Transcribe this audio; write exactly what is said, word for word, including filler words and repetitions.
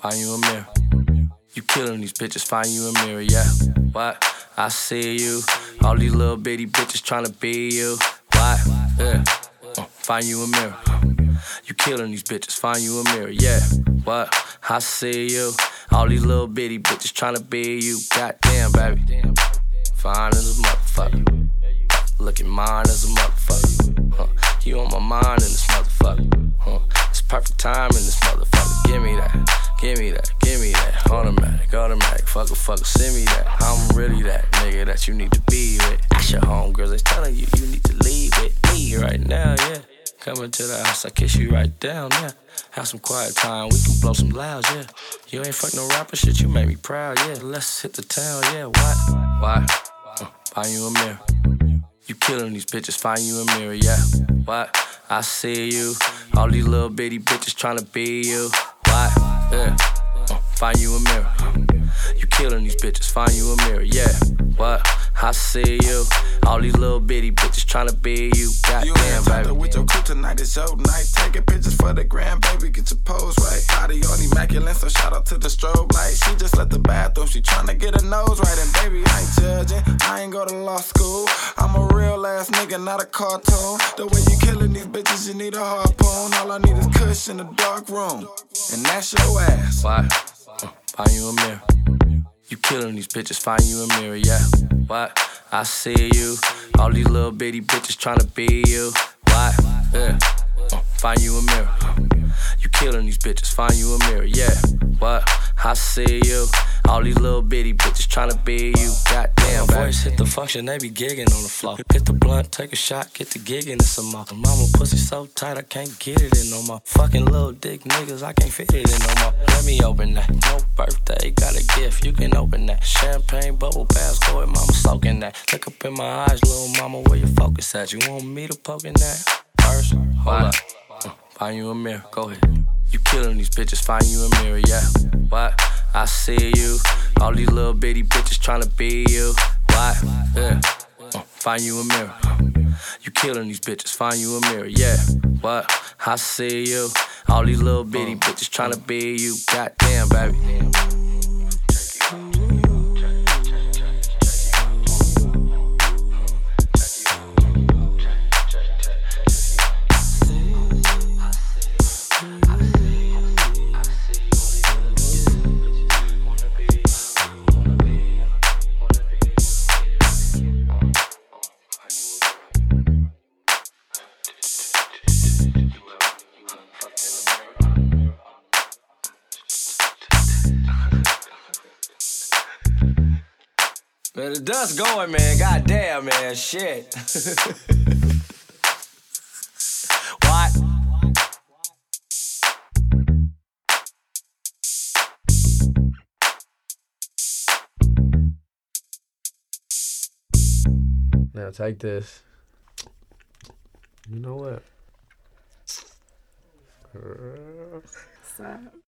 find you a mirror. You killing these bitches, find you a mirror, yeah. What? I see you. All these little bitty bitches tryna be you. What? Yeah. Uh, find you a mirror. You killing these bitches, find you a mirror, yeah. What? I see you. All these little bitty bitches tryna be you. Goddamn, baby. Fine as a motherfucker. Looking mine as a motherfucker. Huh. You on my mind in this motherfucker. Huh. It's perfect time in this motherfucker. Give me that, give me that, give me that. Automatic, automatic, fucker, fucker, send me that. I'm really that nigga that you need to be with. Ask your homegirls, they telling you you need to leave with me right now, yeah. Coming to the house, I kiss you right down, yeah. Have some quiet time, we can blow some louds, yeah. You ain't fuck no rapper shit, you make me proud, yeah. Let's hit the town, yeah. Why? Why? Uh, find you a mirror. You killing these bitches, find you a mirror, yeah. What? I see you. All these little bitty bitches tryna be you. What? Yeah. Uh, find you a mirror. You killing these bitches, find you a mirror, yeah. What? I see you. All these little bitty bitches tryna be you. Goddamn, baby. With your crew tonight, it's your night. Taking pictures for the gram, baby. Get your pose right. Body on immaculate, so shout out to the strobe light. She just left the bathroom, she tryna get her nose right. And baby, I ain't judging. I ain't go to law school. I'm a real ass nigga, not a cartoon. The way you killing these bitches, you need a harpoon. All I need is kush in the dark room, and that's your ass. Why? Uh, find you a mirror. You killing these bitches, find you a mirror, yeah. What? I see you. All these little bitty bitches tryna be you. Why? Yeah. Uh, find you a mirror. You killing these bitches, find you a mirror, yeah. What? I see you. All these little bitty bitches tryna be you. Goddamn, baby. Voice hit the function, they be gigging on the floor. Hit the blunt, take a shot, get the gigging in some more. Mama pussy so tight, I can't get it in no more. Fucking little dick niggas, I can't fit it in no more. Let me open that. No birthday, got a gift, you can open that. Champagne, bubble baths, go ahead, mama soaking that. Look up in my eyes, little mama, where your focus at? You want me to poke in that? First, hold up. Uh, find you a mirror, go ahead. You killing these bitches, find you a mirror, yeah. What? I see you. All these little bitty bitches tryna be you. Why? Yeah. Uh, find you a mirror. You killing these bitches, find you a mirror, yeah. What? I see you. All these little bitty bitches tryna be you. Goddamn, baby. Man, the dust going, man. Goddamn, man. Shit. What? Now take this. You know what? Stop.